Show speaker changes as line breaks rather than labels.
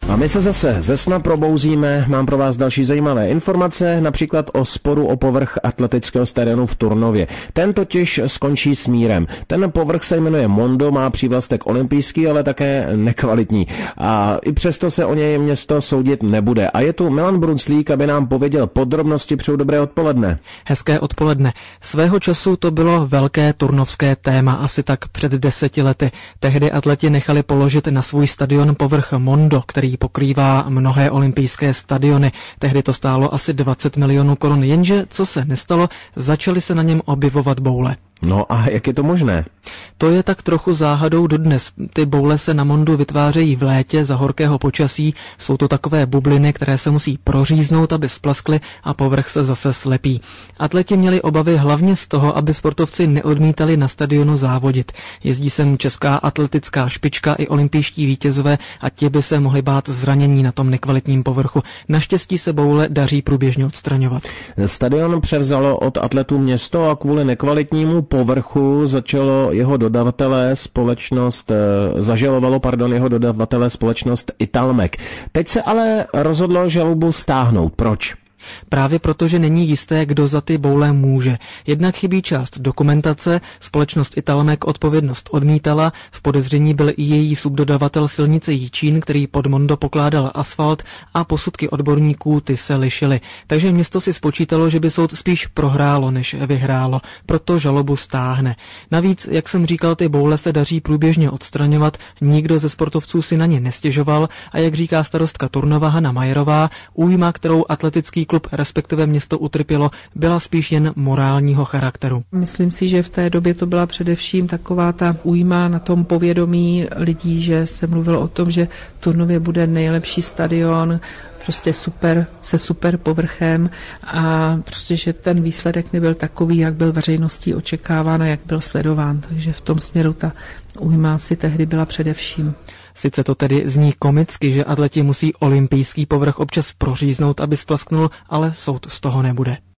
A my se zase ze sna probouzíme, mám pro vás další zajímavé informace, například o sporu o povrch atletického stadionu v Turnově. Ten totiž skončí s mírem. Ten povrch se jmenuje Mondo, má přívlastek olympijský, ale také nekvalitní. A i přesto se o něj město soudit nebude. A je tu Milan Brunclík, aby nám pověděl podrobnosti. Přeju dobré odpoledne.
Hezké odpoledne. Svého času to bylo velké turnovské téma, asi tak před 10 lety. Tehdy atleti nechali položit na svůj stadion povrch Mondo, který pokrývá mnohé olympijské stadiony. Tehdy to stálo asi 20 milionů korun, jenže co se nestalo, začaly se na něm objevovat boule.
No a jak je to možné?
To je tak trochu záhadou dodnes. Ty boule se na Mondu vytvářejí v létě za horkého počasí. Jsou to takové bubliny, které se musí proříznout, aby splaskly a povrch se zase slepí. Atleti měli obavy hlavně z toho, aby sportovci neodmítali na stadionu závodit. Jezdí sem česká atletická špička i olympijští vítězové a ti by se mohli bát zranění na tom nekvalitním povrchu. Naštěstí se boule daří průběžně odstraňovat.
Stadion převzalo od atletů město a kvůli nekvalitnímu povrchu zažalovalo jeho dodavatelé společnost Italmek. Teď se ale rozhodlo žalobu stáhnout. Proč?
Právě proto, že není jisté, kdo za ty boule může. Jednak chybí část dokumentace, společnost Italmek odpovědnost odmítala, v podezření byl i její subdodavatel silnice Jičín, který pod Mondo pokládal asfalt a posudky odborníků ty se lišily. Takže město si spočítalo, že by soud spíš prohrálo, než vyhrálo, proto žalobu stáhne. Navíc, jak jsem říkal, ty boule se daří průběžně odstraňovat, nikdo ze sportovců si na ně nestěžoval a jak říká starostka Turnova Hana Majerová, újma, kterou atletický klub respektive město utrpělo, byla spíš jen morálního charakteru.
Myslím si, že v té době to byla především taková ta újma na tom povědomí lidí, že se mluvilo o tom, že v Turnově bude nejlepší stadion, prostě super povrchem a prostě, že ten výsledek nebyl takový, jak byl veřejností očekáván a jak byl sledován. Takže v tom směru ta újma si tehdy byla především.
Sice to tedy zní komicky, že atleti musí olympijský povrch občas proříznout, aby splasknul, ale soud z toho nebude.